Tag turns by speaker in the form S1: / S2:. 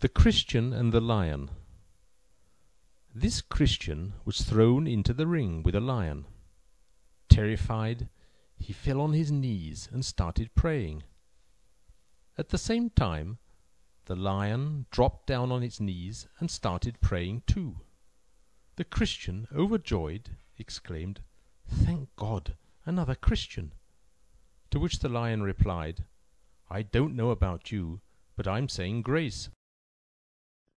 S1: The Christian and the Lion. This Christian was thrown into the ring with a lion. Terrified, he fell on his knees and started praying. At the same time, the lion dropped down on its knees and started praying too. The Christian, overjoyed, exclaimed, "Thank God, another Christian!" To which the lion replied, "I don't know about you, but I'm saying grace."